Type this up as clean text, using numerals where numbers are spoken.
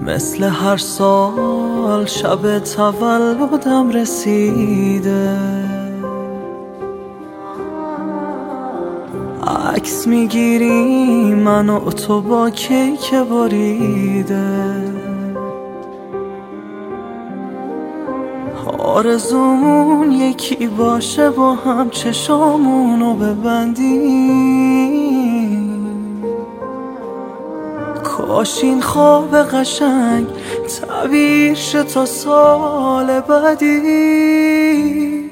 مثل هر سال شب تولدم رسیده، عکس میگیری من و تو با کیک بریده، آرزومون یکی باشه با هم چشامونو ببندیم، کاش این خواب قشنگ تعبیر شه تا سال بعدی.